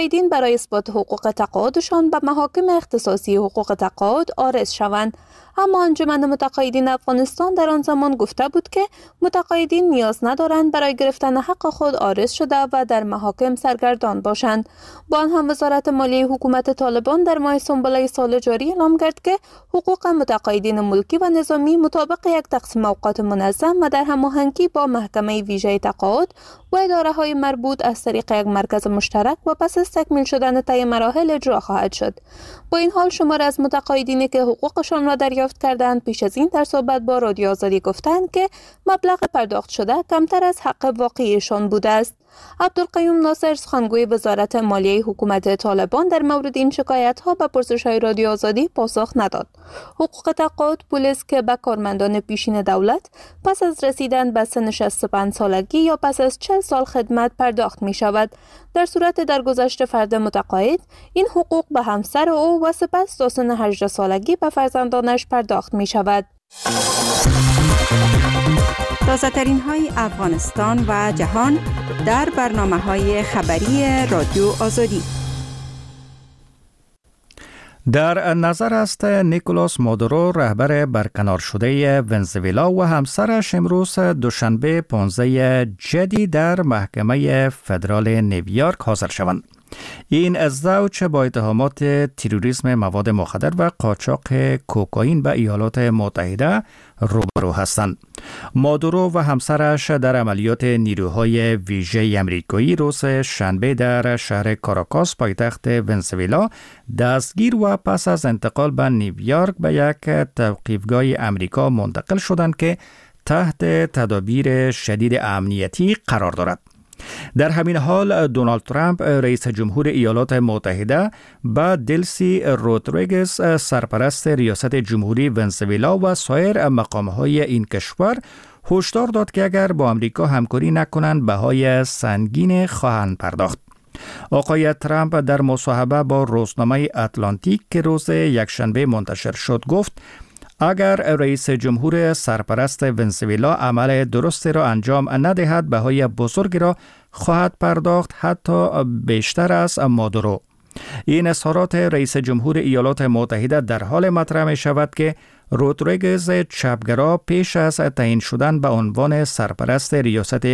متقاعدین برای اثبات حقوق تقاعدشان به محاکم اختصاصی حقوق تقاعد عارض شوند. اما انجمن متقاعدین افغانستان در آن زمان گفته بود که متقاعدین نیاز ندارند برای گرفتن حق خود عارض شده و در محاکم سرگردان باشند. با آن هم وزارت مالیه حکومت طالبان در ماه سنبله سال جاری اعلام کرد که حقوق متقاعدین ملکی و نظامی مطابق یک تقسیم اوقات منظم و در هماهنگی با محکمه ویژه تقاعد و اداره‌های مربوط از طریق یک مرکز مشترک و پس از تکمیل شدن طی مراحل اجرا خواهد شد. با این حال شمار از متقاعدینی که حقوقشان را دریافت کردند پیش از این در صحبت با رادیو آزادی گفتند که مبلغ پرداخت شده کمتر از حق واقعیشان بوده است. عبدالقیوم ناصر سخنگوی وزارت مالیه حکومت طالبان در مورد این شکایت‌ها به پرسش‌های رادیو آزادی پاسخ نداد. حقوق تقاعد پولی است که به کارمندان پیشین دولت پس از رسیدن به سن 65 سالگی یا پس از 40 سال خدمت پرداخت می‌شود. در صورت درگذشت فرد متقاعد این حقوق به همسر او و سپس تا سن 18 سالگی به فرزندانش پرداخت می‌شود. تازه‌ترین های افغانستان و جهان در برنامه‌های خبری رادیو آزادی. در نظر است نیکولاس مادورو رهبر برکنار شده ونزوئلا و همسرش امروز دوشنبه 15 جدی در محکمه فدرال نیویورک حاضر شوند. این زوج با اتهامات تروریسم مواد مخدر و قاچاق کوکائین به ایالات متحده روبرو هستند. مادورو و همسرش در عملیات نیروهای ویژه آمریکایی روز شنبه در شهر کاراکاس پایتخت ونزوئلا دستگیر و پس از انتقال به نیویورک به یک توقیفگاه آمریکا منتقل شدند که تحت تدابیر شدید امنیتی قرار دارد. در همین حال دونالد ترامپ رئیس جمهور ایالات متحده با دلسی رودریگز سرپرست ریاست جمهوری ونزوئلا و سایر مقام‌های این کشور هشدار داد که اگر با آمریکا همکاری نکنند بهای سنگین خواهند پرداخت. آقای ترامپ در مصاحبه با روزنامه اتلانتیک که روز یکشنبه منتشر شد گفت اگر رئیس جمهور سرپرست ونزوئلا عمل درستی را انجام ندهد بهای بزرگی را خواهد پرداخت، حتی بیشتر از مادورو. این اظهارات رئیس جمهور ایالات متحده در حال مطرح می شود که رودریگز چپگرا پیش از تعیین شدن به عنوان سرپرست ریاست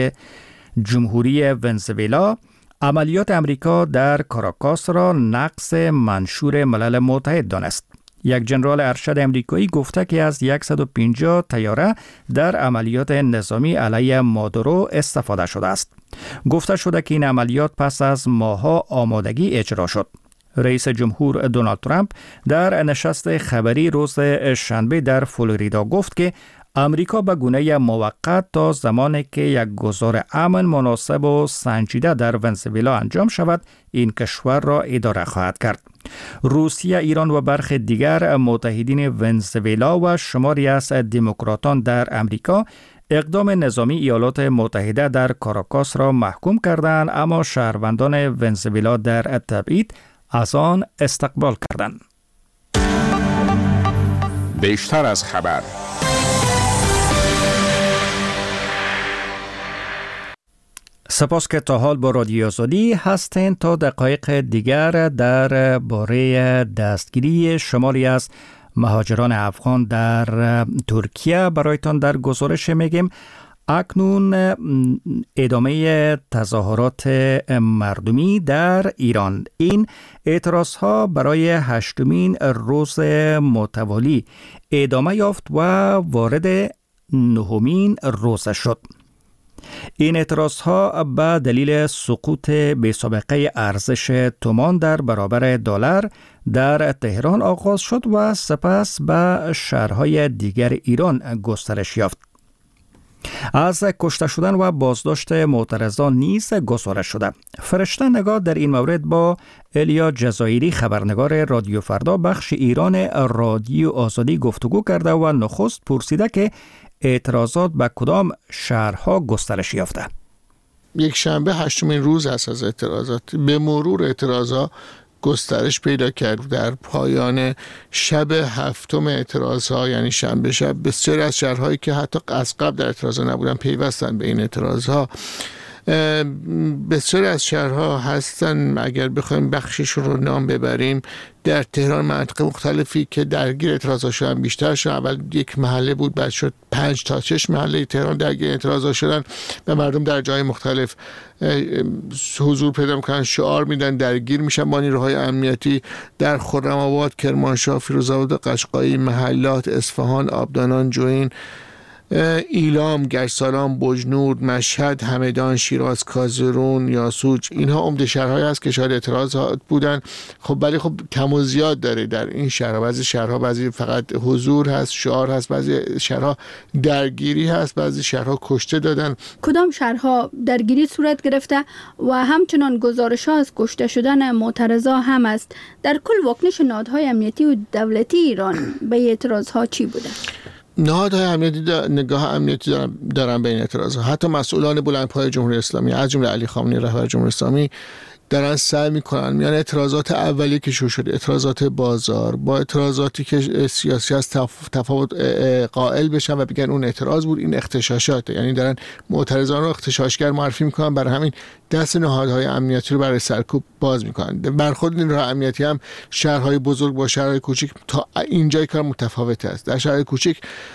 جمهوری ونزوئلا عملیات امریکا در کاراکاس را نقض منشور ملل متحد دانست. یک ژنرال ارشد امریکایی گفته که از 150 طیاره در عملیات نظامی علیه مادورو استفاده شده است. گفته شده که این عملیات پس از ماه‌ها آمادگی اجرا شد. رئیس جمهور دونالد ترامپ در نشست خبری روز شنبه در فلوریدا گفت که امریکا به گونه موقت تا زمانی که یک گذار امن مناسب و سنجیده در ونزوئلا انجام شود این کشور را اداره خواهد کرد. روسیه، ایران و برخی دیگر متحدین ونزوئلا و شماری از دموکراتان در امریکا اقدام نظامی ایالات متحده در کاراکاس را محکوم کردند، اما شهروندان ونزوئلا در تبعید از آن استقبال کردند. بیشتر از خبر. سپاس که تا حال با رادیو آزادی هستین. تا دقایق دیگر در باره دستگیری شماری از مهاجران افغان در ترکیه برایتان در گزارش میگیم. اکنون ادامه تظاهرات مردمی در ایران. این اعتراضها برای 8مین روز متوالی ادامه یافت و وارد 9مین روز شد. این اعتراضها به دلیل سقوط بی‌سابقه ارزش تومان در برابر دلار در تهران آغاز شد و سپس به شهرهای دیگر ایران گسترش یافت. از کشته شدن و بازداشت معترضان نیز گزارش شده. فرشته نگاه در این مورد با الیا جزایری خبرنگار رادیو فردا بخش ایران رادیو آزادی گفتگو کرده و نخست پرسیده که اعتراضات به کدام شهرها گسترش یافته؟ یک شنبه 8مین روز است از اعتراضات. به مرور اعتراضات گسترش پیدا کرد. در پایان شب 7 اعتراضها، یعنی شنبه شب، بسیاری از شهرهایی که حتی از قبل در اعتراضات نبودن پیوستن به این اعتراضها. بسیار از شهرها هستن، اگر بخوایم بخشش رو نام ببریم، در تهران مناطق مختلفی که درگیر اعتراضات شدن بیشتر شدن. اول یک محله بود، بعد شد 5 تا 6 محله تهران درگیر اعتراضات شدن و مردم در جای مختلف حضور پیدا میکنن، شعار میدن، درگیر میشن با نیروهای امنیتی. در خرم‌آباد، کرمانشاه، فیروزآباد، قشقایی، محلات، اصفهان، آبدانان، جوین، ایلام، گشتسالان، بجنور، مشهد، همدان، شیراز، کازرون، یاسوج، اینها عمده شهرهایی هست که شاید اعتراضات بودن. خب ولی خب کم و زیاد داره در این شهرها. بعضی شهرها بعضی فقط حضور هست، شعار هست، بعضی شهرها درگیری هست، بعضی شهرها کشته دادن. کدام شهرها درگیری صورت گرفته و همچنان گزارش‌ها از کشته شدن معترضا هم است؟ در کل واکنش نهادهای امنیتی و دولتی ایران به اعتراضها چی بوده؟ نهادهای امنیتی نگاه امنیتی دارن به این اعتراضات. حتی مسئولان بلندپایه جمهوری اسلامی از جمله علی خامنه‌ای رهبر جمهوری اسلامی دارن سعی میکنن میان اعتراضات اولیه که شروع شده، اعتراضات بازار، با اعتراضاتی که سیاسی از تفاوت قائل بشن و بگن اون اعتراض بود، این اغتشاشاته. یعنی دارن معترضان رو اغتشاشگر معرفی میکنن، برای همین دست نهادهای امنیتی رو برای سرکوب باز میکنن. برخورد نیروهای امنیتی هم شهرهای بزرگ با شهرهای کوچک تا اینجای کار متفاوت است. در شهرهای کوچک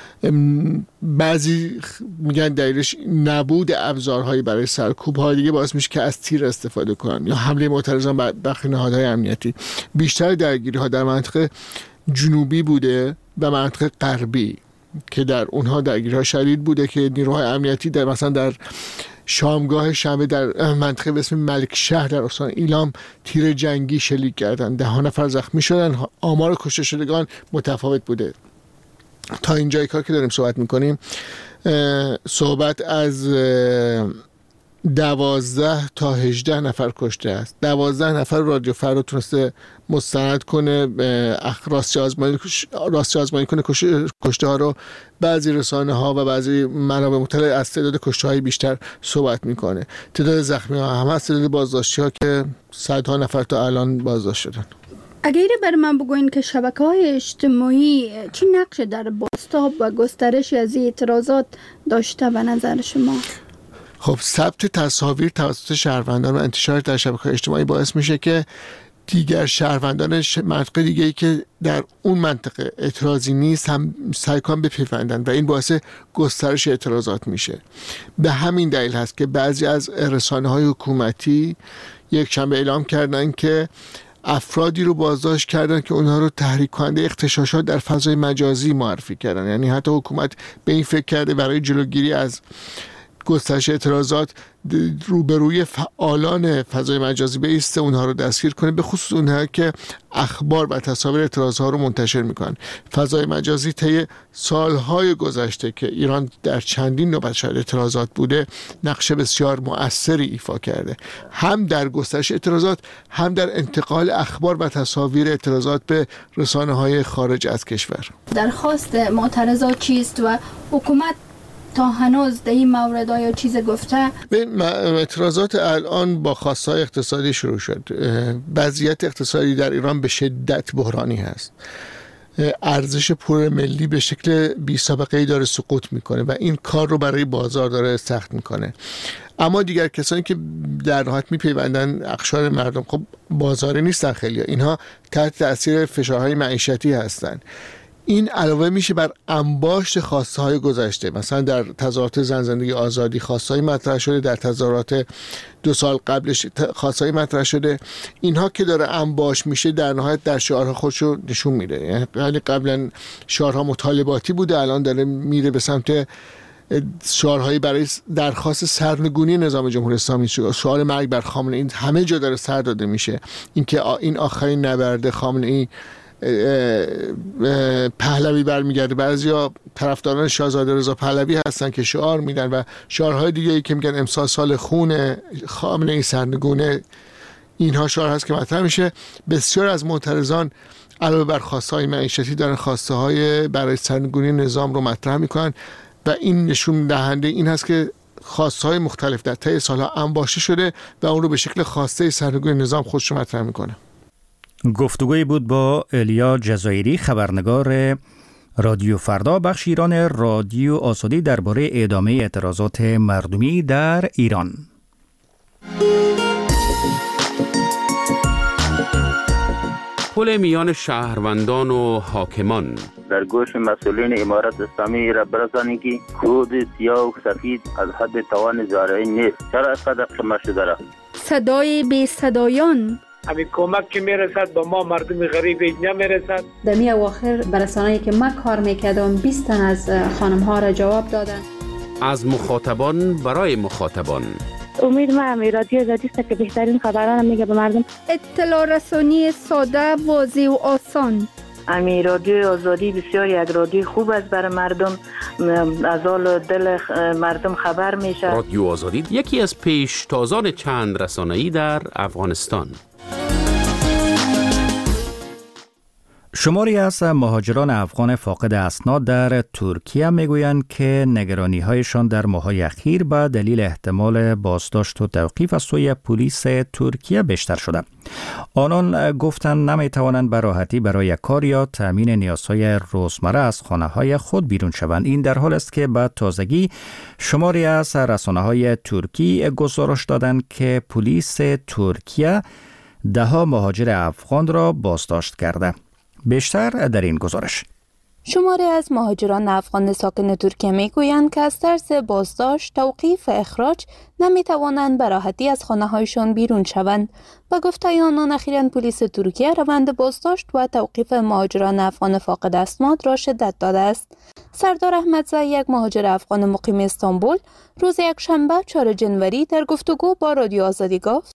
بعضی میگن دلیلش نبود ابزارهایی برای سرکوب های دیگه باعث میشه که از تیر استفاده کنن یا حمله معترضان بر برخی نهادهای امنیتی. بیشتر درگیری ها در منطقه جنوبی بوده و منطقه غربی که در اونها درگیری ها شدید بوده که نیروهای امنیتی در مثلا در شامگاه شنبه در منطقه به اسم ملکشهر در استان ایلام تیر جنگی شلیک کردن، 10 نفر زخمی شدن. آمار کشته شدگان متفاوت بوده. تا اینجای کار که داریم صحبت میکنیم صحبت از 12 تا 18 نفر کشته است. 12 نفر رادیو فردا تونسته مستند کنه، راستی آزمایی کنه کشته ها رو. بعضی رسانه ها و بعضی منابع مطلع از تعداد کشته های بیشتر صحبت میکنه. تعداد زخمی ها هم هست، تعداد بازداشتی ها که صدها نفر تا الان بازداشت شدن. اگر بر من بگوین که شبکه‌های اجتماعی چی نقش در بازتاب و گسترش از اعتراضات داشته به نظر شما؟ خب ثبت تصاویر توسط شهروندان و انتشار در شبکه‌های اجتماعی باعث میشه که دیگر شهروندان منطقه دیگه‌ای که در اون منطقه اعتراضی نیست هم سعی کنن بپیوندن و این باعث گسترش اعتراضات میشه. به همین دلیل هست که بعضی از رسانه‌های حکومتی یک شنبه اعلام کردن که افرادی رو بازداشت کردن که اونها رو تحریک کننده اغتشاشات در فضای مجازی معرفی کردن. یعنی حتی حکومت به این فکر کرده برای جلوگیری از گسترش اعتراضات روبروی فعالان فضای مجازی بایسته، اونها رو دستگیر کنه، به خصوص اونها که اخبار و تصاویر اعتراضها رو منتشر میکنن. فضای مجازی طی سالهای گذشته که ایران در چندین نوبت شاید اعتراضات بوده نقش بسیار مؤثری ایفا کرده، هم در گسترش اعتراضات هم در انتقال اخبار و تصاویر اعتراضات به رسانه‌های خارج از کشور. درخواست معترضات چیست و حکومت تا هنوز در این مورد آیا چیز گفته؟ اعتراضات الان با خواستهای اقتصادی شروع شد. وضعیت اقتصادی در ایران به شدت بحرانی هست. ارزش پول ملی به شکل بی سابقه‌ای داره سقوط میکنه و این کار رو برای بازار داره سخت میکنه. اما دیگر کسانی که در نهایت میپیوندن اقشار مردم، خب بازاری نیستن خیلی، اینها تحت تاثیر فشارهای معیشتی هستن. این علاوه میشه بر انباشت خواسته های گذشته. مثلا در تظاهرات زن زندگی آزادی خواسته‌ای مطرح شده، در تظاهرات 2 سال قبلش خواسته‌ای مطرح شده. اینها که داره انباشت میشه در نهایت در شعارها خودشو نشون میده. یعنی قبلا شعارها مطالباتی بوده، الان داره میره به سمت شعارهایی برای درخواست سرنگونی نظام جمهوری اسلامی، شعار مرگ بر خامنه‌ای همه جا داره سر داده میشه. اینکه این آخرین نبرد خامنه‌ای پهلوی برمیگرده. بعضیا طرفداران شاهزاده رضا پهلوی هستن که شعار میدن و شعارهای دیگه‌ای که میگن امسال سال خون خامنه‌ای سرنگونه، اینها شعار هست که مطرح میشه. بسیار از معترضان علاوه بر خواسته‌های معیشتی دارن خواسته‌های برای سرنگونی نظام رو مطرح میکنن و این نشون دهنده این هست که خواسته‌های مختلف در طی سالها انباشته شده و اون رو به شکل خواسته سرنگونی نظام خودش رو مطرح میکنه. گفتگوی بود با الیا جزایری، خبرنگار رادیو فردا بخش ایران رادیو آزادی درباره ادامه اعتراضات مردمی در ایران. پل میان شهروندان و حاکمان. در گوش مسئولین امارت اسلامی را برسانید که کود سیاه و سفید از حد توان زارعی نیست. چرا اینقدر قیمت شده را؟ صدای بی صدایان. همین کمک که میرسد به ما مردم غریب اینجا میرسد. دمی اواخر برسانه‌ای که ما کار میکردم 20 تن از خانم ها را جواب دادن. از مخاطبان برای مخاطبان. امید ما همی رادیو آزادی است که بهترین خبران میگه به مردم. اطلاع رسانی ساده، واضح و آسان. امی رادیو آزادی بسیار یک رادیو خوب است برای مردم، از حال دل مردم خبر میشه. رادیو آزادی یکی از پیشتازان چند رسانه‌ای در افغانستان. شماری از مهاجران افغان فاقد اسناد در ترکیه میگویند که نگرانی‌هایشان در ماه‌های اخیر به دلیل احتمال بازداشت و توقیف از سوی پلیس ترکیه بیشتر شده. آنان گفتند نمیتوانند به راحتی برای کار یا تامین نیازهای روزمره از خانه‌های خود بیرون شوند. این در حال است که به تازگی شماری از رسانه‌های ترکی گزارش دادند که پلیس ترکیه 10 مهاجر افغان را بازداشت کرده. بیشتر در این گزارش. شماری از مهاجران افغان ساکن ترکیه میگویند که از ترس بازداشت، توقیف و اخراج نمیتوانند به راحتی از خانه‌هایشان بیرون شوند. با گفته آنان اخیراً پلیس ترکیه روند بازداشت و توقیف مهاجران افغان فاقد اسناد را شدت داده است. سردار احمدزی، یک مهاجر افغان مقیم استانبول، روز یکشنبه 4 جنوری در گفتگو با رادیو آزادی گفت: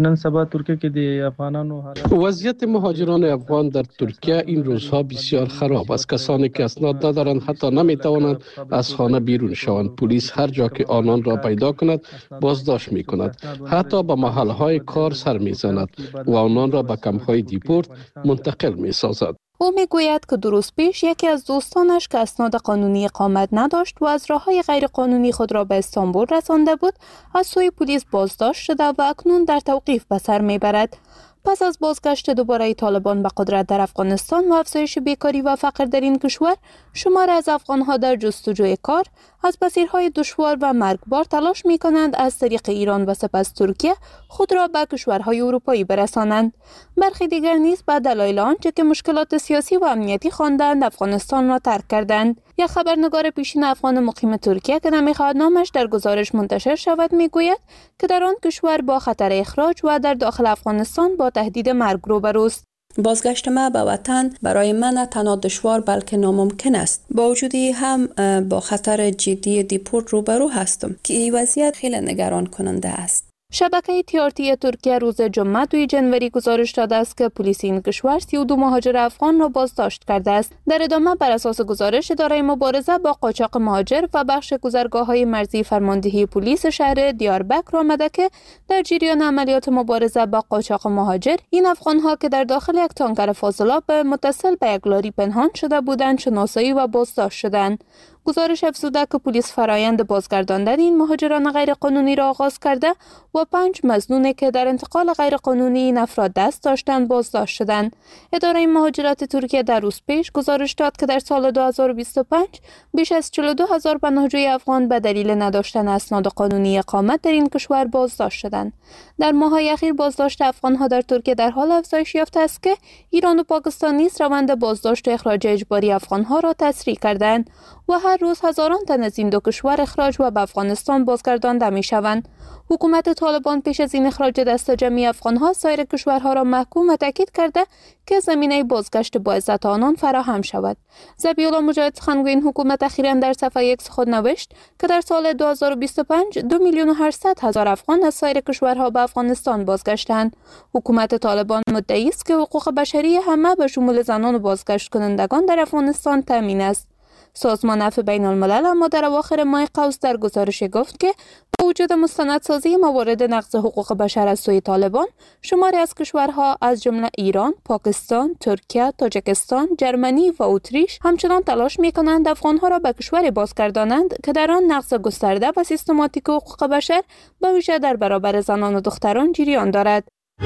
وضعیت مهاجران افغان در ترکیه این روزها بسیار خراب است. کسانی که اسناد ندارند حتی نمیتوانند از خانه بیرون شوند. پلیس هر جا که آنان را پیدا کند بازداشت میکند، حتی به محلهای کار سر میزند و آنان را به کمپ‌های دیپورت منتقل میسازد. او میگوید که 2 روز پیش یکی از دوستانش که اسناد قانونی اقامت نداشت و از راههای غیرقانونی خود را به استانبول رسانده بود، از سوی پلیس بازداشت شده و اکنون در توقیف به سر میبرد. پس از بازگشت دوباره طالبان به قدرت در افغانستان و افزایش بیکاری و فقر در این کشور، شمار از افغانها در جستجوی کار از مسیرهای دشوار و مرگبار تلاش می کنند از طریق ایران و سپس ترکیه خود را به کشورهای اروپایی برسانند. برخی دیگر نیز به دلایل آنچه که مشکلات سیاسی و امنیتی خواندند افغانستان را ترک کردند. یک خبرنگار پیشین افغان مقیم ترکیه که نمیخواهد نامش در گزارش منتشر شود میگوید که در آن کشور با خطر اخراج و در داخل افغانستان با تهدید مرگ روبروست. بازگشت ما به وطن برای من نه تنها دشوار بلکه ناممکن است. با وجودی هم با خطر جدی دیپورت روبرو هستم که این وضعیت خیلی نگران کننده است. شبکه TRT ترکیه روز جمعه 2 جنوری گزارش داده است که پلیس این کشور 32 مهاجر افغان را بازداشت کرده است. در ادامه بر اساس گزارش اداره مبارزه با قاچاق مهاجر و بخش گذرگاه‌های مرزی فرماندهی پلیس شهر دیاربکر آمده که در جریان عملیات مبارزه با قاچاق مهاجر این افغان‌ها که در داخل یک تانکر فاضلاب متصل به یک لاری پنهان شده بودند شناسایی و بازداشت شدند. گزارش افزوده که پلیس فرایند بازگرداندن این مهاجران غیرقانونی را آغاز کرده و 5 مظنون که در انتقال غیرقانونی این افراد دست داشتند بازداشت شدند. اداره مهاجرت ترکیه در روز پیش گزارش داد که در سال 2025 بیش از 42,000 پناهجوی افغان به دلیل نداشتن اسناد قانونی اقامت در این کشور بازداشت شدند. در ماه‌های اخیر بازداشت افغان‌ها در ترکیه در حال افزایش یافته است که ایران و پاکستان نیز روند بازداشت و اخراج اجباری افغان‌ها را تسریع کردند و هر روز هزاران تن از این 2 کشور اخراج و به افغانستان بازگردانده می‌شوند. حکومت طالبان پیش از این اخراج دست جمعی افغان‌ها سایر کشورها را محکوم و تاکید کرده که زمینه بازگشت با عزت آنان فراهم شود. ذبیح‌الله مجاهد سخنگوی این حکومت اخیراً در صفحه X خود نوشت که در سال 2025 2,800,000 افغان از سایر کشورها به افغانستان بازگشتند. حکومت طالبان مدعی است که حقوق بشری همه به شمول زنان و بازگشت کنندگان در افغانستان تامین است. سازمان عفو بین الملل اما در اواخر ماه قوس در گزارش گفت که با وجود مستندسازی موارد نقض حقوق بشر از سوی طالبان، شماری از کشورها از جمله ایران، پاکستان، ترکیه، تاجیکستان، جرمنی و اتریش همچنان تلاش می‌کنند افغان‌ها را به کشوری بازگردانند که در آن نقض گسترده و سیستماتیک حقوق بشر به ویژه در برابر زنان و دختران جریان دارد.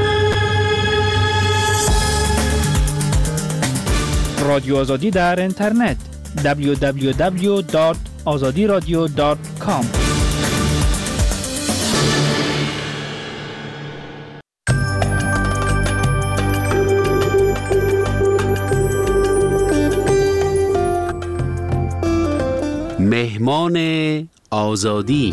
رادیو آزادی در اینترنت www.azadiradio.com. 107.9 FM مهمان آزادی.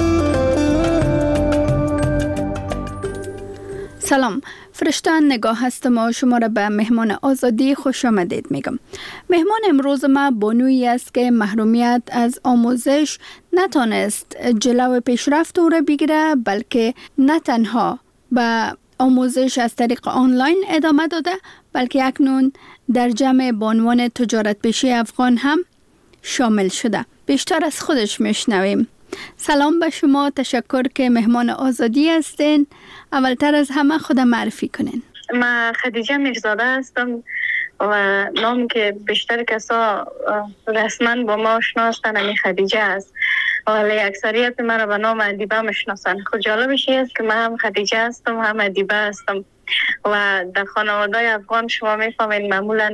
سلام، فرشته نگاه هستم و شما را به مهمان آزادی خوش آمدید میگم. مهمان امروز ما بانویی است که محرومیت از آموزش نتانست جلو پیشرفت او را بگیره، بلکه نه تنها به آموزش از طریق آنلاین ادامه داده، بلکه اکنون در جمع بانوان تجارت پیشه افغان هم شامل شده. بیشتر از خودش میشنویم. سلام به شما، تشکر که مهمان آزادی هستین. اولتر از همه خودم معرفی کنین. من خدیجه میرزاده هستم و نام که بیشتر کسا رسما با ما آشنا هستن همین خدیجه است، ولی اکثریت من را به نام ادیبه میشناسن. خود جالبش است که من هم خدیجه هستم هم ادیبه هستم و در خانواده افغان شما میفهمین معمولا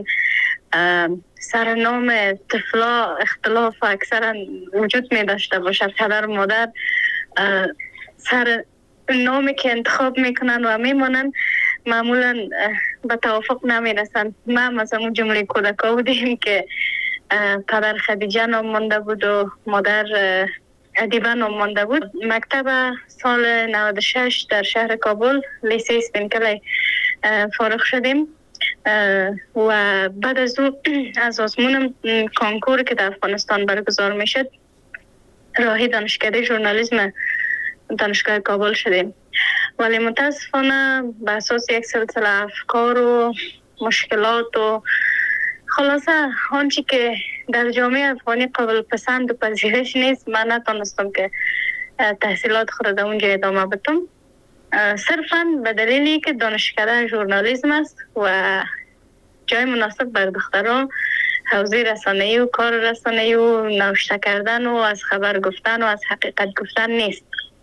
سرنام طفلا اختلاف اکثرا وجود می داشته باشد. پدر و مادر سر نامی که انتخاب میکنن و میمونن معمولا به توافق نمیرسن. ما مثلا اون جمله کودکا بودیم که پدر خدیجه نام مانده بود و مادر ادیبه نام مانده بود. مکتب سال 96 در شهر کابل لیسه اسپینکلی فارغ شدیم و بعد از او از آزمون کانکور که در افغانستان برگزار میشد راهی دانشکده ژورنالیسم دانشگاه کابل شدیم، ولی متاسفانه به اساس یک سلسله افکار و مشکلات و خلاصه آنچه که در جامعه افغانی قابل پسند و پذیرش نیست، من نتونستم که تحصیلات خود در اونجا ادامه بدم، صرفاً به دلیلی که دانشکده ژورنالیسم است و جای مناسب بر دختران حوزه رسانه‌ای و کار رسانه‌ای و نوشته کردن و از خبر گفتن و از حقیقت گفتن نیست.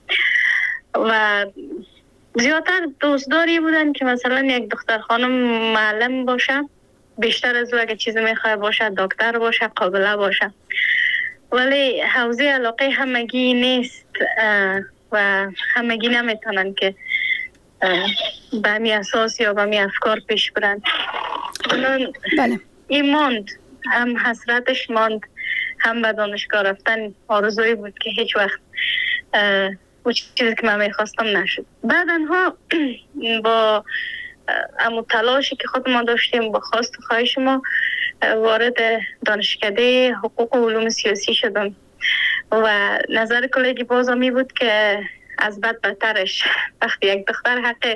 و زیادتر دوستداری بودن که مثلا یک دختر خانم معلم باشه، بیشتر از او اگه چیزی میخواه باشه دکتر باشه، قابله باشه، ولی حوزه علاقه همگی نیست و همگی نمیتونن که به همی اساس یا به همی افکار پیش برن. بله. این ماند، هم حسرتش ماند، هم به دانشگاه رفتن آرزوی بود که هیچ وقت اون چیزی که من میخواستم نشد. بعدنها با امو تلاشی که خود ما داشتیم با خواست و خواهش ما وارد دانشکده حقوق و علوم سیاسی شدم و نظر کلیگی بازم می بود که از بد بدترش وقتی یک دختر حق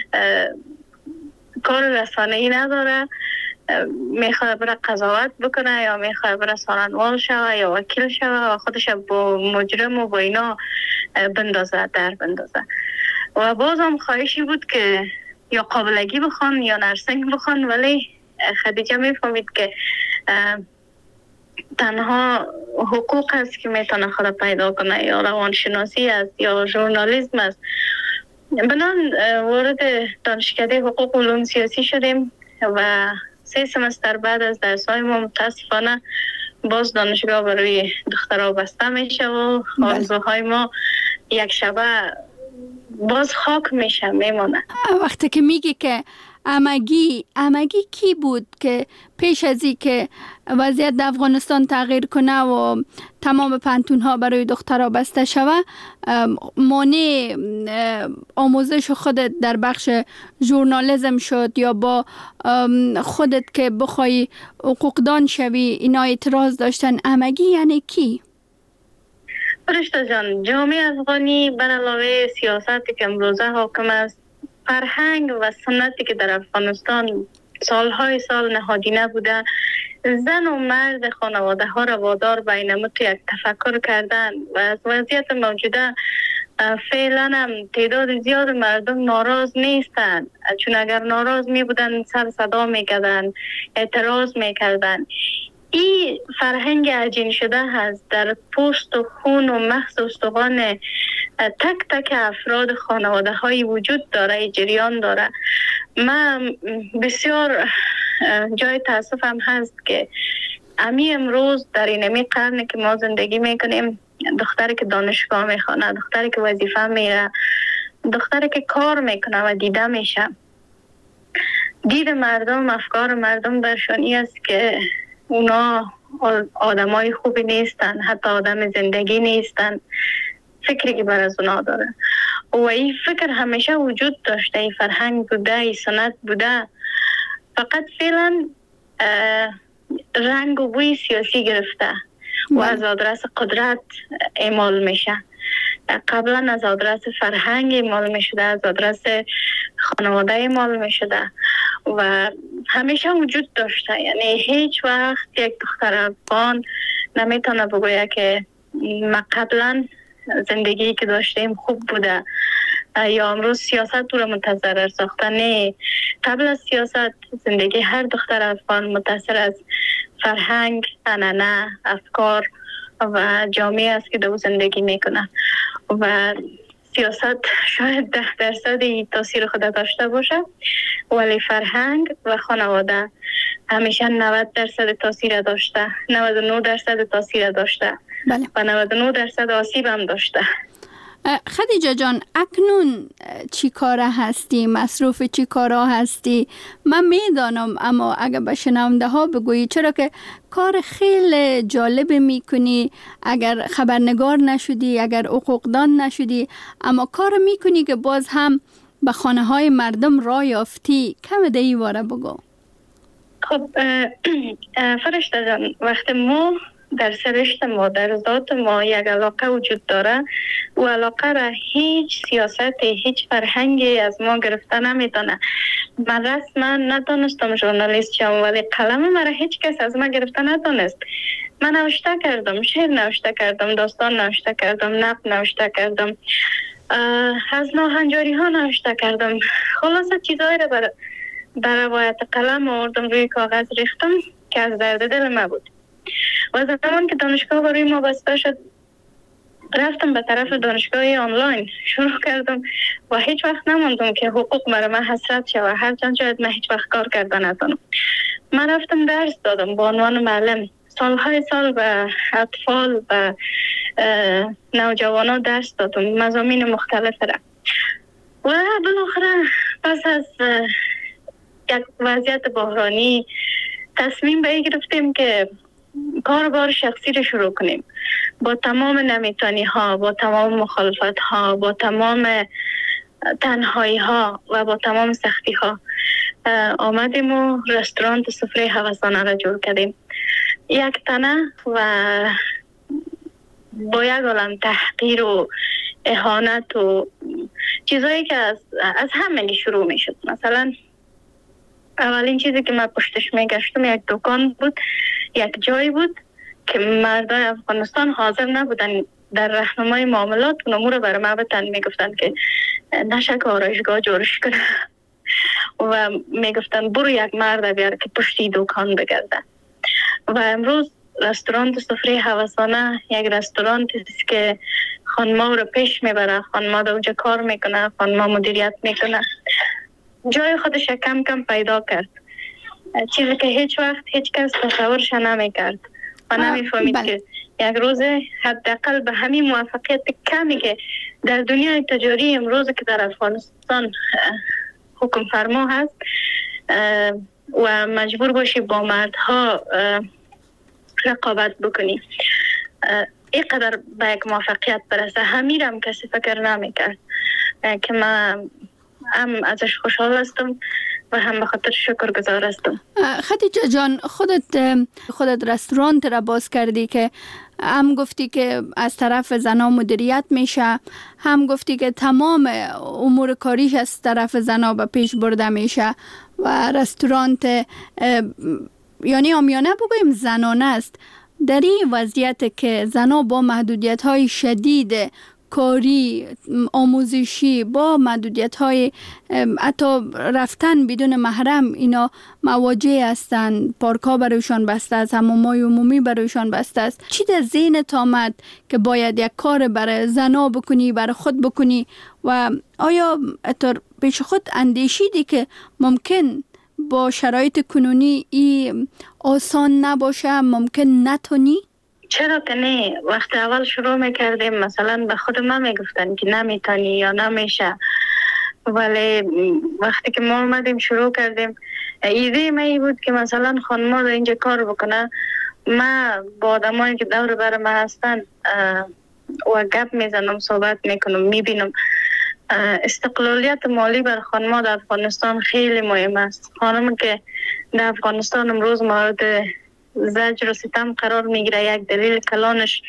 کار رسانه‌ای نداره، میخواد بره قضاوت بکنه یا میخواد بره سارنوال شوه یا وکیل شوه و خودش با مجرم و با اینا بندازه در بندازه. و بازم خواهشی بود که یا قابلگی بخوان یا نرسنگ بخوان، ولی خدیجه میفهمید که تنها حقوق است که میتونه خود پیدا کنه، یا روانشناسی است یا ژورنالیسم است. بنان وارد دانشکده حقوق و علوم سیاسی شدیم و 3 سمستر بعد از درس‌های ما متاسفانه باز دانشگاه برای دخترها بسته میشه و آرزوهای ما یک شبه باز خاک میشه میمونه. وقتی که میگی که امگی کی بود که پیش از این که وضعیت در افغانستان تغییر کنه و تمام پانتون ها برای دخترها بسته شوه، مانع آموزش خودت در بخش ژورنالیسم شد یا با خودت که بخوای حقوقدان شوی اینا اعتراض داشتن؟ امگی یعنی کی؟ فرشته جان، جامعه افغانی بر علاوه سیاستی که امروزه حاکم است، فرهنگ و سنتی که در افغانستان سالهای سال نهادینه بوده، زن و مرد خانواده ها را وادار به این یک تفکر کردن و از وضعیت موجوده فعلا هم تعداد زیاد مردم ناراض نیستند، چون اگر ناراض می بودن سر صدا می کردن، اعتراض می کردن. این فرهنگ عجین شده هست در پوست و خون و مغز و استخوان تک تک افراد خانواده های وجود داره، جریان داره. من بسیار جای تاسفم هست که امی امروز در این قرن که ما زندگی میکنیم، دختری که دانشگاه میخوانه، دختری که وظیفه میره، دختری که کار میکنه و دیده میشه، دید مردم، افکار مردم برشانی است که اونا آدمای خوبی نیستن، حتی آدم زندگی نیستن، فکری که بر از اونا داره و این فکر همیشه وجود داشته، این فرهنگ بوده، این سنت بوده، فقط فعلا رنگ و بوی سیاسی گرفته و از آدرس قدرت اعمال میشه. قبلا از آدرس فرهنگ اعمال میشده، از آدرس خانواده اعمال میشده و همیشه وجود داشته. یعنی هیچ وقت یک دختر افغان نمیتونه بگویه که ما قبلا زندگی که داشتیم خوب بوده یا امروز سیاست رو متضرر ساخته. نه، قبل از سیاست زندگی هر دختر افغان متاثر از فرهنگ، عنعنه، افکار و جامعه است که دو زندگی میکنه و سیاست شاید 10% تاثیر خود داشته باشه، ولی فرهنگ و خانواده همیشه 90% تاثیر داشته، 99% تاثیر داشته و 99% آسیب هم داشته. خدیجه جان، اکنون چی کاره هستی؟ مصروف چی کارا هستی؟ من میدانم، اما اگر به شنونده ها بگویی، چرا که کار خیلی جالب میکنی، اگر خبرنگار نشدی، اگر حقوقدان نشدی، اما کار میکنی که باز هم به خانه های مردم راه یافتی. کم دیگه واره بگو. خب فرشته جان، وقتی ما در سرشت ما، در ذات ما یک علاقه وجود داره، و علاقه را هیچ سیاست، هیچ فرهنگی از ما گرفته نمیتونه. من رسما نتونستم ژورنالیست شم، ولی قلم مرا هیچ کس از ما گرفته نتونست. من نوشته کردم، شعر نوشته کردم، داستان نوشته کردم، نقد نوشته کردم، از ناهنجاری ها نوشته کردم، خلاصه چیزایی را بر روایت قلم آوردم، روی کاغذ ریختم که از درد دل ما بود. و زمان که دانشگاه روی ما بسته شد، رفتم به طرف دانشگاه آنلاین، شروع کردم و هیچ وقت نماندم که حقوق برای من حسرت شد. هرچند شاید من هیچ وقت کار کرده نتونم. من رفتم درس دادم به عنوان معلم، سالهای سال به اطفال و نوجوانان درس دادم، مضامین مختلف را. و بالاخره پس از یک وضعیت بحرانی تصمیم به این گرفتیم که کاربار شخصی رو شروع کنیم. با تمام نمیتانی ها، با تمام مخالفت ها، با تمام تنهایی ها و با تمام سختی ها آمدیم و رستوران سفره هوسانه را جور کردیم. یک تنه و با یک عالم تحقیر و اهانت و چیزایی که از همه شروع می شد. مثلا اولین چیزی که من پشتش می گشتم یک دکان بود، یک جایی بود که مردای افغانستان حاضر نبودن در راهنمای معاملات و امور رو برای ما بتن. می گفتن که نشه که آرایشگاه جورش کنه و می گفتن برو یک مرد بیار که پشتی دکان بگرده. و امروز رستوران سفره هوسانه یک رستوران است که خانما رو پیش میبره، خانما در اونجا کار میکنه، خانما مدیریت میکنه، جای خودش کم کم پیدا کرد، چیزی که هیچ وقت هیچ کس تصورش نمیکرد و نمیفهمید که یک روز حداقل به همین موفقیت کمی که در دنیای تجاری امروز که در افغانستان حکم فرما هست و مجبور باشی با مردها رقابت بکنی، اینقدر به یک موفقیت برسه، همیرم کسی فکر نمیکرد. که من هم ازش خوشحال هستم و هم به خاطر شکرگزار هستم. خدیجه جان، خودت رستوران را باز کردی که هم گفتی که از طرف زنا مدیریت میشه، هم گفتی که تمام امور کاریش از طرف زنا به پیش برده میشه و رستوران یعنی آمیانه بگویم زنانه است. در این وضعیت که زنا با محدودیت های شدید کاری، آموزشی، با محدودیت های حتی رفتن بدون محرم اینا مواجه هستند، پارک ها برایشان بسته است، حمام‌های عمومی برایشان بسته است، چی در ذهنت آمد که باید یک کار برای زنا بکنی، برای خود بکنی؟ و آیا پیش خود اندیشیدی که ممکن با شرایط کنونی ای آسان نباشه، ممکن نتونی؟ چرا که نه؟ وقت اول شروع میکردیم مثلا به خود ما میگفتن که نمیتونی یا نمیشه ولی وقتی که ما اومدیم شروع کردیم، ایده ما ای بود که مثلا خانم در اینجا کار بکنه. ما با آدمایی که دور بر ما هستن و گپ میزنم، صحبت میکنم، میبینم استقلالیت مالی بر خانم در افغانستان خیلی مهم است. خانم که در افغانستان امروز مورد زجر و ستم قرار میگیره، یک دلیل کلانش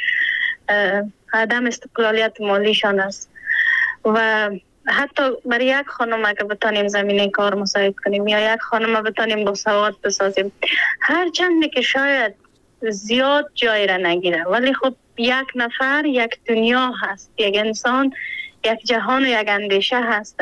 عدم استقلالیت مالیشان است. و حتی برای یک خانم اگر بتانیم زمینه کار مساعد کنیم یا یک خانم بتانیم با سواد بسازیم، هر چندی که شاید زیاد جای را نگیره، ولی خب یک نفر یک دنیا هست، یک انسان یک جهان و یک اندیشه هست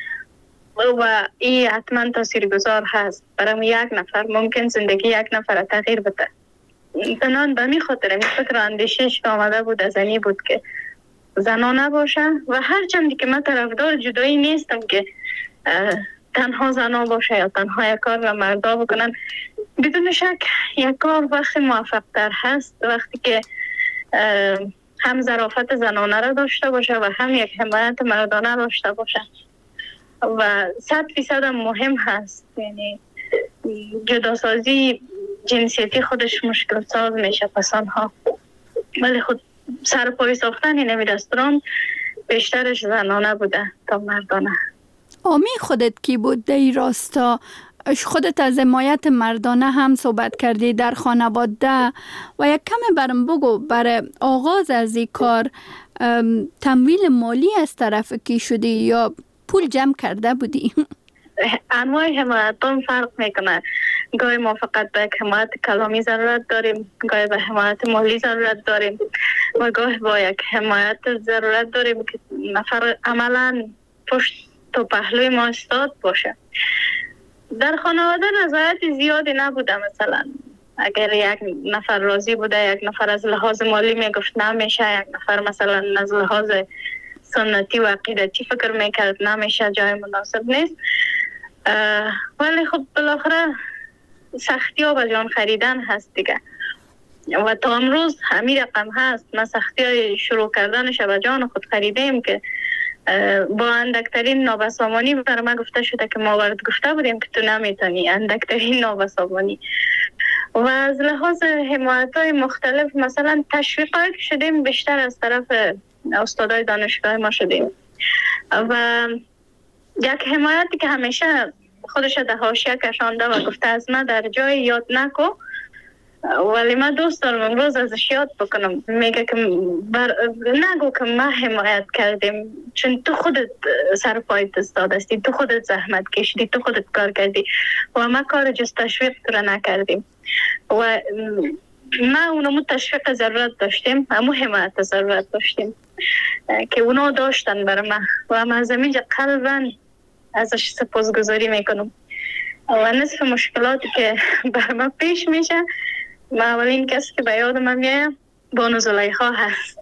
و این حتما تاثیرگذار هست. برای یک نفر ممکن زندگی یک نفر تغییر بده. تنان به می خاطر این فکر اندیشش آمده بود از اینی بود که زنانه باشه و هر چندی که من طرفدار جدایی نیستم که تنها زنا باشه یا تنها یک کار را مردا بکنن. بدون شک یک کار وقتی موفق تر هست وقتی که هم ظرافت زنانه را داشته باشه و هم یک حمایت مردانه داشته باشه و 100% مهم هست. یعنی جداسازی جنسیتی خودش مشکل ساز میشه پسانها، ولی خود سر پای ساختن این رستوران بیشترش زنانه بوده تا مردانه. آمی خودت کی بود در این راستا؟ خودت از حمایت مردانه هم صحبت کردی در خانواده و یک کم برم بگو برای آغاز از این کار تمویل مالی از طرف کی شدی یا پول جمع کرده بودی؟ انواع حمایتان فرق میکنه. گاهی ما فقط به حمایت کلامی ضرورت داریم، گاهی به حمایت مالی ضرورت داریم و گاهی با یک حمایت ضرورت داریم که نفر عملا پشت و پهلوی ما استاد باشه. در خانواده رضایت زیادی نبوده. مثلا اگر یک نفر راضی بوده، یک نفر از لحاظ مالی میگفت نمیشه، یک نفر مثلا از لحاظ سنتی و عقیدتی فکر میکرد نمیشه، جای مناسب نیست. ولی خب بالاخره سختی ها به جان خریدن هست دیگه و تا امروز همین رقم هست. ما سختی های شروع کردنش به جان خود خریدیم که با اندکترین نابسامانی بر ما گفته شده که ما ورد گفته بودیم که تو نمیتونی، اندکترین نابسامانی. و از لحاظ حمایت های مختلف مثلا تشویق هایی که شدیم بیشتر از طرف استادای دانشگاه ما شدیم و یک حمایتی که همیشه خودش در حاشیه کشانده و گفته از من در جای یاد نکو، ولی من دوست دارم امروز ازش یاد بکنم. میگه که نگو که ما حمایت کردیم، چون تو خودت سر پایت استاد هستی، تو خودت زحمت کشیدی، تو خودت کار کردی و ما کار جز تشویق تو را نکردیم و ما اونمو تشویق ضرورت داشتیم، همو حمایت ضرورت داشتیم که اونا داشتن برای ما و ما از اینجا قلباً ازش سپاسگزاری میکنم. و نصف مشکلاتی که بر ما پیش میشه، ما اولین کسی که به یادم میاد بانو زلیخا هست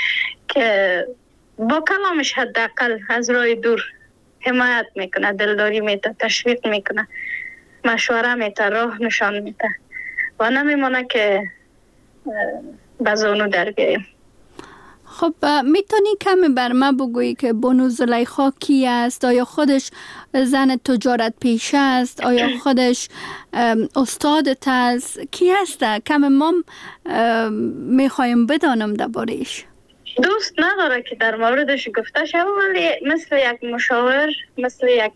که با کلامش حداقل از راه دور حمایت میکنه، دلداری میده، تشویق میکنه، مشوره میده، راه نشان میده و نمیمونه که بزانو در بیاییم. خب میتونی کمی بر ما بگویی که بانو زلیخا کی است؟ آیا خودش زن تجارت پیشه است؟ آیا خودش استادت است؟ کی است؟ کمی ما میخوایم بدانم درباره‌اش. دوست نداره که در موردش گفته شد، ولی مثل یک مشاور، مثل یک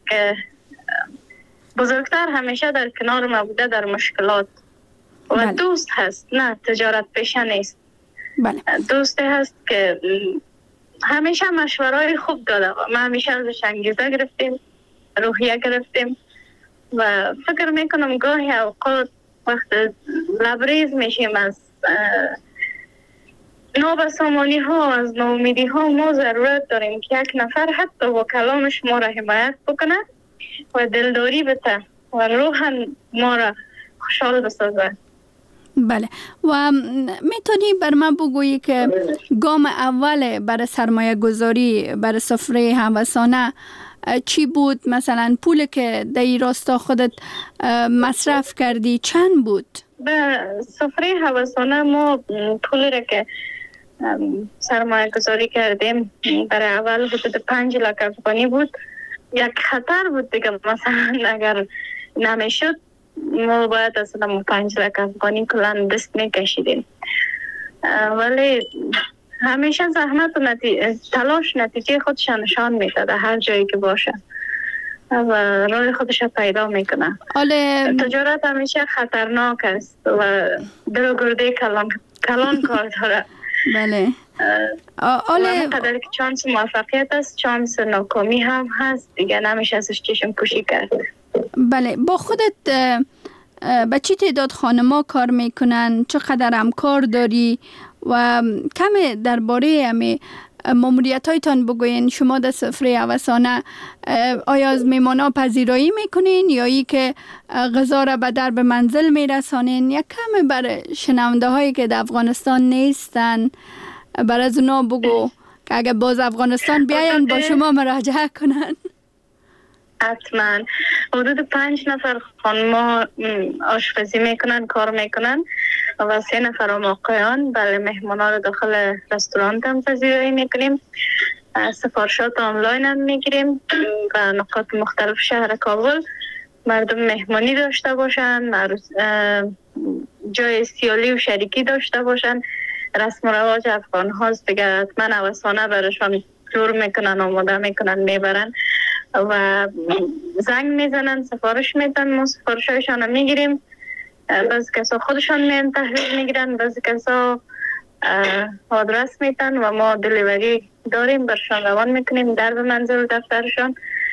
بزرگتر همیشه در کنار ما بوده در مشکلات و بله. دوست هست، نه تجارت پیشه نیست. بله. دوستی هست که همیشه مشورهای خوب داده و ما همیشه ازش انگیزه گرفتیم، روحیه گرفتیم و فکر میکنم گاهی اوقات وقت لبریز میشیم از نابسامانی ها، از ناامیدی ها، ما ضرورت داریم که یک نفر حتی با کلامش ما را حمایت بکنه و دلداری بده و روحاً ما را خوشحال بسازه. بله. و میتونی بر من بگویی که گام اول برای سرمایه گذاری برای سفره هوسانه چی بود؟ مثلا پول که در این راستا خودت مصرف کردی چند بود؟ به سفره هوسانه ما پولی را که سرمایه گذاری کردیم برای اول حدود 5 لک افغانی بود یک خطر بود دیگه. مثلا اگر نمیشد ما باید اصلا 5 لک افغانی کلان دست میکشیدیم. ولی همیشه زحمت و تلاش نتیجه خودش نشان میده هر جایی که باشه و راه خودش پیدا میکنه. تجارت همیشه خطرناک است و دل و گرده کلان کار داره. بله. قدر که چانس موفقیت است، چانس ناکامی هم هست دیگه، نمیشه ازش چشم پوشی کرد. بله. با خودت به چی تعداد خانما کار میکنن؟ چقدر همکار داری؟ و کم درباره همی ماموریت هایتان بگوین. شما در سفره هوسانه آیا از میمانا پذیرایی میکنین یا ای که غذا را به درب منزل میرسانین؟ یک کم بر شنونده هایی که در افغانستان نیستن بر از اونا بگو که اگر باز افغانستان بیاین با شما مراجعه کنن. حتما حدود 5 نفر خانما آشپزی میکنن، کار میکنن و 3 نفر هم آقایان. بله، مهمانا رو داخل رستوران هم پذیرایی میکنیم. سفارشات آنلاین هم میگیریم و نقاط مختلف شهر کابل مردم مهمانی داشته باشن، جای سیالی و شریکی داشته باشن. رسم و رواج افغان هاست دیگه، حتما هوسانه برشان جور میکنن، آماده میکنن، میبرن و زنگ میزنن، سفارش میدن، ما سفارشایشان رو میگیریم. بعضی کسا خودشان میان تحویل میگیرن، بعضی کسا آدرس میدن و ما دلیوری داریم برشان روان میکنیم در به منزل و دفترشان.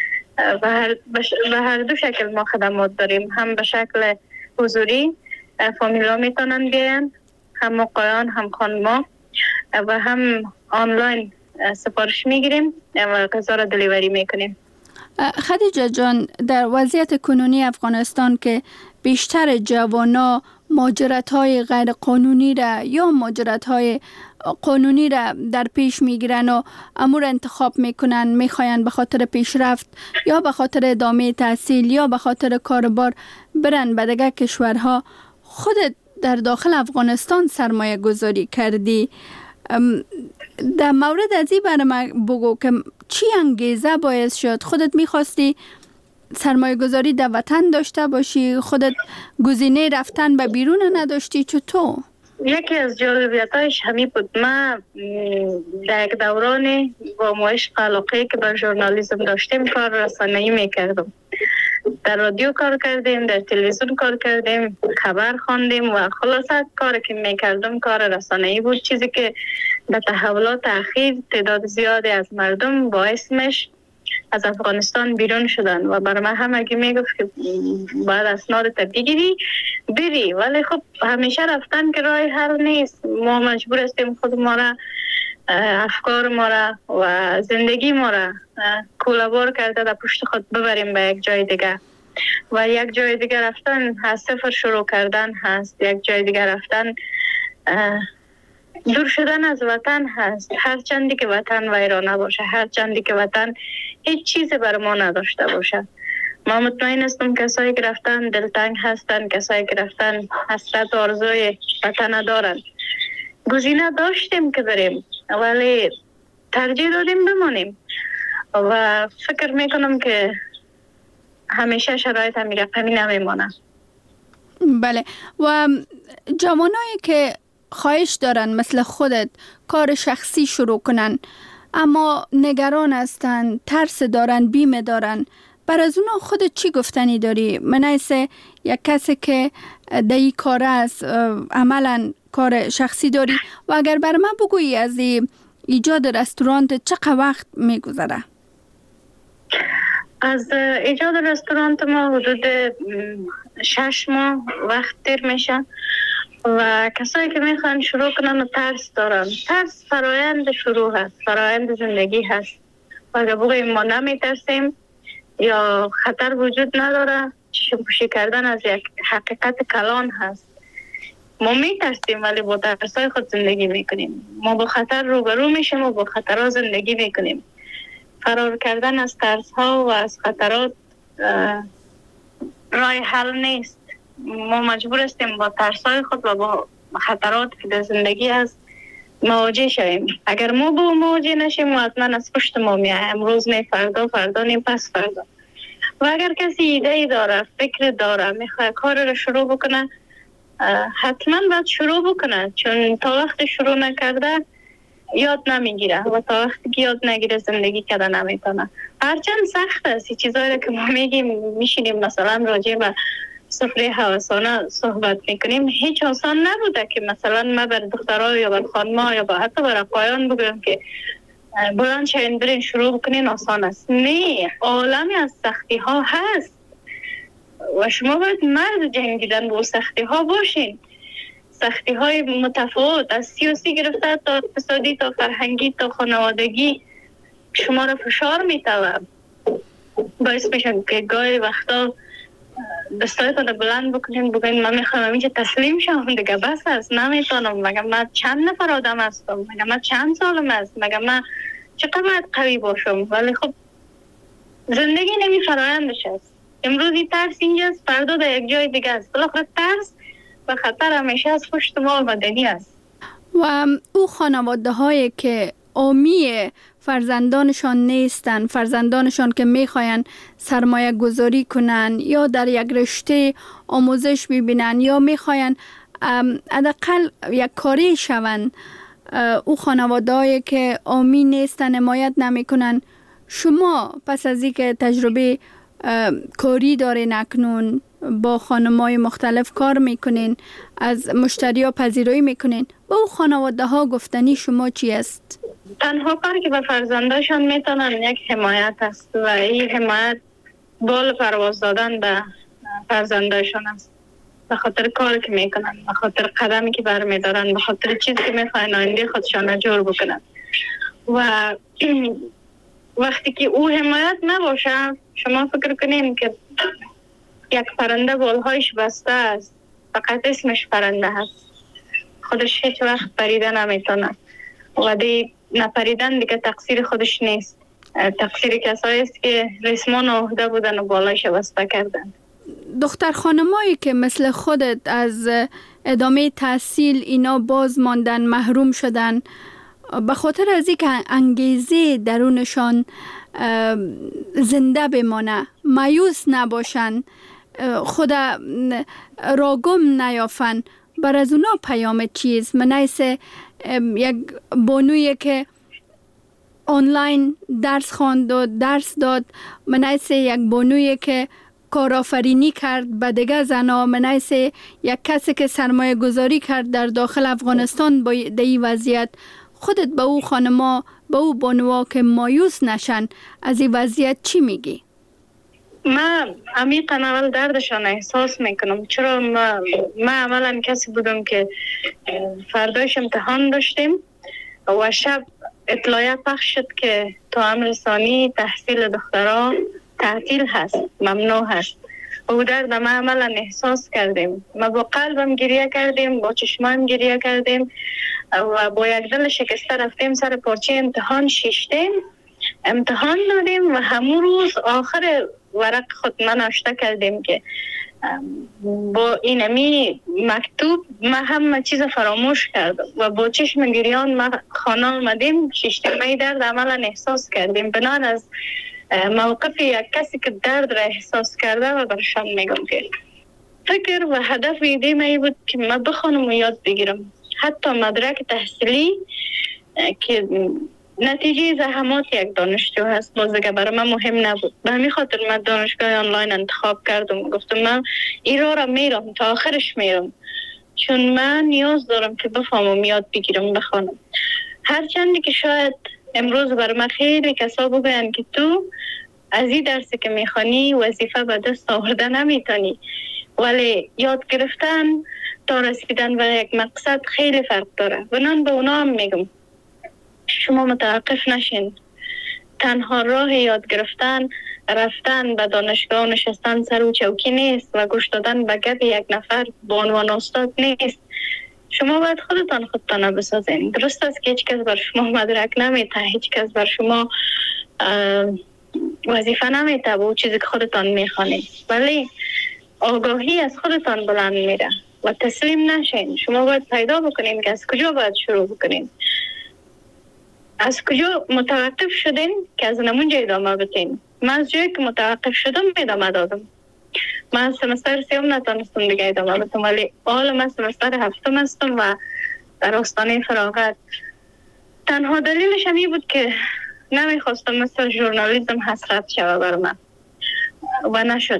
و هر دو شکل ما خدمات داریم، هم به شکل حضوری فامیلا میتونن بیان، هم آقایان هم خانما، و هم آنلاین سفارش میگیریم و غذا را دلیوری میکنیم. خدیجه جان، در وضعیت کنونی افغانستان که بیشتر جوانا مهاجرت‌های غیر قانونی را یا مهاجرت‌های قانونی را در پیش میگیرن و امور انتخاب میکنن، میخواین به خاطر پیشرفت یا به خاطر ادامه تحصیل یا به خاطر کاربار برن به دیگر کشورها، خودت در داخل افغانستان سرمایه گذاری کردی. در مورد از این برای من بگو که چی انگیزه باعث شد خودت میخواستی سرمایه گذاری در وطن داشته باشی، خودت گزینه رفتن به بیرون نداشتی؟ چطور؟ یکی از جالبیتایش همین بود. من در یک دورانی با مایش علاقه که بر ژورنالیسم داشتیم کار رسانه‌ای میکردم. در رادیو کار کردیم، در تلویزیون کار کردیم، خبر خواندیم و خلاصه کاری که میکردم کار رسانه‌ای بود، چیزی که در تحولات اخیر تعداد زیادی از مردم باعث میشه از افغانستان بیرون شدن و برای من همگی میگفت که باید اسنادت بگیری بری، ولی خب همیشه رفتن که راه حل نیست. ما مجبور هستیم خود ما را، افکار ما را و زندگی ما را کوله‌بار کرده در پشت خود ببریم به یک جای دیگه و یک جای دیگه رفتن از صفر شروع کردن هست. یک جای دیگه رفتن دور شدن از وطن هست. هر چندی که وطن ویرانه باشه، هر چندی که وطن هیچ چیزی بر ما نداشته باشه. ما مطمئن هستم کسایی که رفتن دلتنگ هستن، کسایی که رفتن حسرت و آرزوی وطن دارن. گزینه داشتیم که بریم ولی ترجیح دادیم بمانیم و فکر میکنم که همیشه شرایط هم رقمی نمیمانه. بله. و جوانایی که خواهش دارن مثل خودت کار شخصی شروع کنن اما نگران هستن، ترس دارن، بیمه دارن، بر از اونا خودت چی گفتنی داری؟ منایسه یک کسی که در این کار است، عملا کار شخصی داری و اگر بر من بگویی از ایجاد رستورانت چقدر وقت میگذره؟ از ایجاد رستورانت ما حدود 6 ماه وقت دیر میشه و کسایی که میخوان شروع کنن و ترس دارن. ترس فرایند شروع هست، فرایند زندگی هست و اگر بگوییم ما نمیترسیم یا خطر وجود نداره، چشم پوشی کردن از یک حقیقت کلان هست. ما میترسیم ولی با ترسای خود زندگی میکنیم. ما با خطر روبرو میشیم و با خطرها زندگی میکنیم. فرار کردن از ترس ها و از خطرات راه حل نیست. ما مجبور هستیم با ترسای خود و با خطرات که در زندگی هست مواجه شویم. اگر ما با مواجه نشیم و حتما از پشت ما میاد، امروز نه، فردا نه، پس فردا. و اگر کسی ایده داره، فکر داره، میخواد کار رو شروع بکنه، حتما باید شروع بکنه، چون تا وقت شروع نکرده یاد نمیگیره و تا وقتی که یاد نگیره زندگی کرده نمیتونه. هرچند سخت است این چیزایی که ما میگیم، میشینیم مثلا راجع به سفره هوسانه صحبت میکنیم، هیچ آسان نبوده که مثلا ما بر دخترها یا بر خانم‌ها یا حتی بر آقایان بگم که بلند شوین برین شروع بکنین آسان است. نه، عالمی از سختی ها هست و شما باید مرد جنگیدن با سختی ها باشین. سختی های متفاوت از سیاسی گرفته تا اقتصادی تا فرهنگی تا خانوادگی شما را فشار میتوه، باعث میشن که گاهی وقتا دستایتان بلند بکنین بگوین من میخوام اینجا تسلیم شم دیگه، بس است، نمیتونم، مگه من چند نفر آدم هستم، مگه من چند سالم است، مگه من چقدر باید قوی باشم. ولی خب زندگی نمی فرایندش است. امروزی ترس اینجاست، فردا در یک جای دیگه است. بالاخره ترس و خطر همیشه از پشت ما آمدنی است. و او خانواده هایی که آمی فرزندانشان نیستن، فرزندانشان که میخواین سرمایه گذاری کنن یا در یک رشته آموزش ببینن یا میخواین حداقل یک کاری شون، او خانواده هایی که آمی نیستن، حمایت نمیکنن، شما پس از اینکه تجربه کاری دارین، اکنون با خانم‌های مختلف کار میکنین، از مشتری ها پذیرایی میکنین، با او خانواده ها گفتنی شما چی است؟ تنها کاری که به فرزنداشان میتونن یک حمایت است و این حمایت بال پرواز دادن به فرزنداشان است، به خاطر کاری که میکنن، به خاطر قدمی که برمیدارن، به خاطر چیزی که میخواین آینده خودشان جور بکنن. و وقتی که او حمایت نباشه، شما فکر کنین که یک پرنده بالهایش بسته است، فقط اسمش پرنده هست، خودش هیچ وقت پریده نمیتونه و دی نپریدن دیگه تقصیر خودش نیست، تقصیر کسایی است که ریسمان عهده بودن و بالایش بسته کردن. دختر خانمایی که مثل خودت از ادامه تحصیل اینا باز ماندن، محروم شدن، به خاطر از اینکه انگیزه درونشان زنده بمانه، مایوس نباشن، خود را گم نیافن، بر از اونا پیام چیز؟ منیس یک بانویی که آنلاین درس خواند و درس داد، منیس یک بانویی که کارآفرینی کرد به دیگه زنا، منیس یک کسی که سرمایه گذاری کرد در داخل افغانستان با دی وضعیت. خودت به او خانما، به او بانوها که مایوس نشن از این وضعیت چی میگی؟ من عمیقاً اول دردشان احساس میکنم، چرا من اولا کسی بودم که فردایش امتحان داشتیم و شب اطلاعیه پخش شد که تا امر ثانی تحصیل دخترها تعطیل هست، ممنوع هست. و درد ما عملا احساس کردیم، ما با قلبم گریه کردیم، با چشمایم گریه کردیم و با یک دل شکسته رفتیم سر پارچه امتحان شیشتیم، امتحان دادیم و همون روز آخر ورق خود من آشته کردیم که با اینمی مکتوب ما همه چیز فراموش کردم و با چشم گریان ما خانه آمدیم. شیشتیمه درد عملا احساس کردیم بنان از موقف یک کسی که درد را احساس کرده و برشان میگم که فکر و هدف ایده من بود که من بخوانم و یاد بگیرم. حتی مدرک تحصیلی که نتیجه زحمات یک دانشجو هست باز دیگه برای من مهم نبود، به همین خاطر من دانشگاه آنلاین انتخاب کردم و گفتم من این را میرم تا آخرش میرم، چون من نیاز دارم که بفهمم، یاد بگیرم، بخوانم. هرچندی که شاید امروز برای من خیلی کسا بگوین که تو از این درسی که میخوانی وظیفه به دست آورده نمیتونی، ولی یاد گرفتن تا رسیدن به یک مقصد خیلی فرق داره. بنان به اونا هم میگم شما متوقف نشین، تنها راه یاد گرفتن رفتن به دانشگاه نشستن سر و چوکی نیست و گوش دادن به گپ یک نفر به عنوان استاد نیست. شما باید خودتان بسازین. درست است که هیچ کس بر شما مدرک نمیته، هیچ کس بر شما وظیفه نمیته با چیزی که خودتان میخوانید، ولی آگاهی از خودتان بلند میره و تسلیم نشین. شما باید پیدا بکنین که از کجا باید شروع بکنین. از کجا متوقف شدین که از نمونجا ادامه بتین؟ من از جایی که متوقف شدم ادامه دادم. من سمستر سیوم نتونستم دیگه ادامه بدم، ولی حالا من سمستر هفتم هستم و در آستانه فراغت. تنها دلیلش همی بود که نمیخواستم مثل ژورنالیسم حسرت شوه بر من و نشد.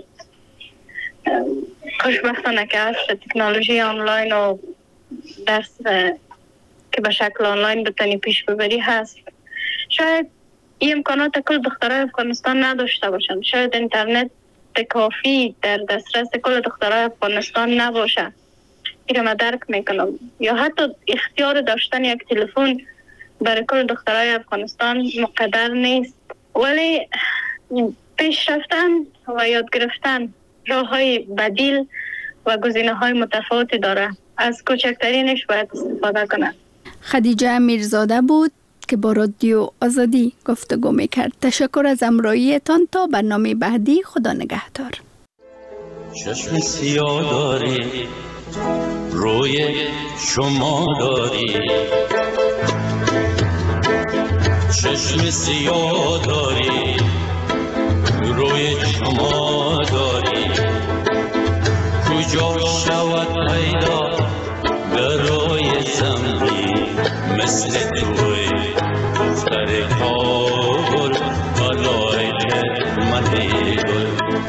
خوشبختانه که هست تکنولوژی آنلاین و درس که به شکل آنلاین بتانی پیش ببری هست. شاید این امکانات کل دخترای افغانستان نداشته باشند، شاید اینترنت کافی در دسترس کل دخترای افغانستان نباشه، این ما درک میکنم، یا حتی اختیار داشتن یک تلفن برای کل دخترای افغانستان مقدر نیست، ولی پیش رفتن و یاد گرفتن راه های بدیل و گزینه های متفاوتی داره، از کوچکترینش باید استفاده کنن. خدیجه میرزاده بود که با رادیو آزادی گفتگو میکرد. تشکر از همراهیتان. تا برنامه بعدی، خدا نگهدار. چشم سیاه داری، روی شما داری، چشم سیاه داری، روی شما داری، کجا شود پیدا در روی زمین مثل توی دختر کابل بالای منی گل.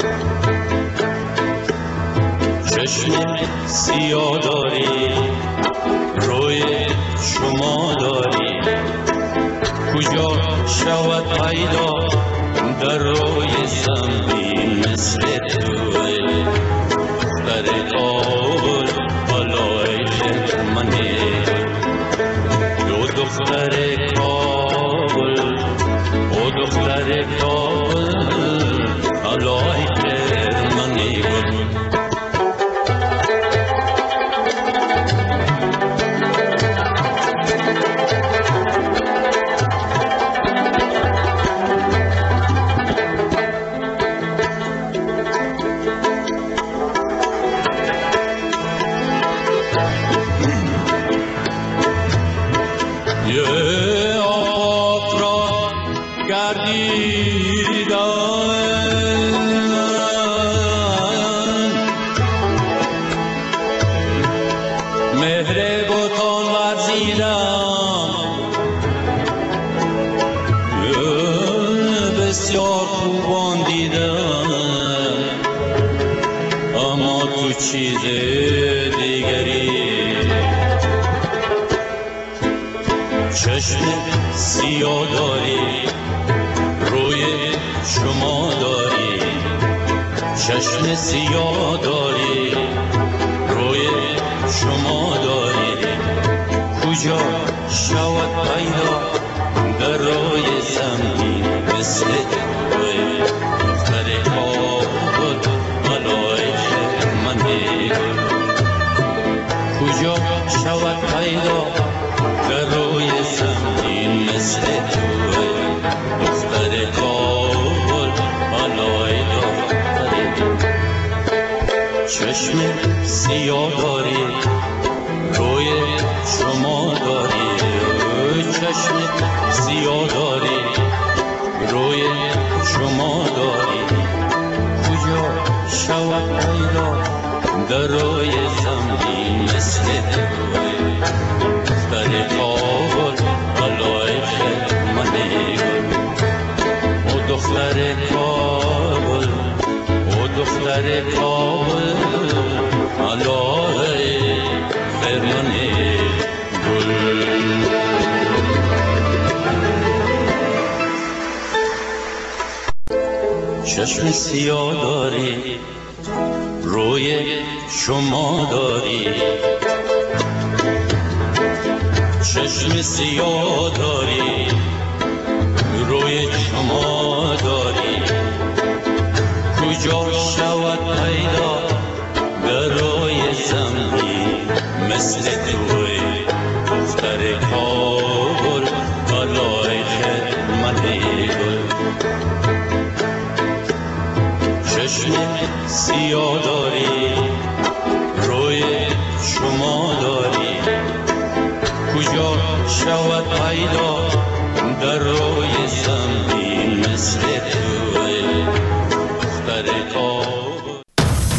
چشم سیاه داری، روی شما داری، کجا شود پیدا در روی زمین مثل توی دختر کابل بالای منی گل. دو دختر کابل، او دختر کابل بالای منی گل. چیز دیگری چشم سیاه داری، روی شما داری، چشم سیاه داری، روی شما داری، کجا شود پیدا در روی زمین مثل توی دختر کابل بالای منی گل. کجا شود پیدا در روی زمین مثل توی دختر کابل بالای دختر گل. چشم سیاه داری، روی شما داری، چشم سیاه داری، روی شما داری، کجا شود پیدا در روی زمین مثل توی دختر کابل بالای منی گل. او دختر کابل، او دختر کابل بالای منی گل. چشم سیاه داری، روی شما داری، چشم سیاه داری، روی شما داری، کجا شود پیدا در روی زمین مثل توی دختر کابل بالای منی گل. چشم سیاه داری، روی شما داری، کجا شود پیدا در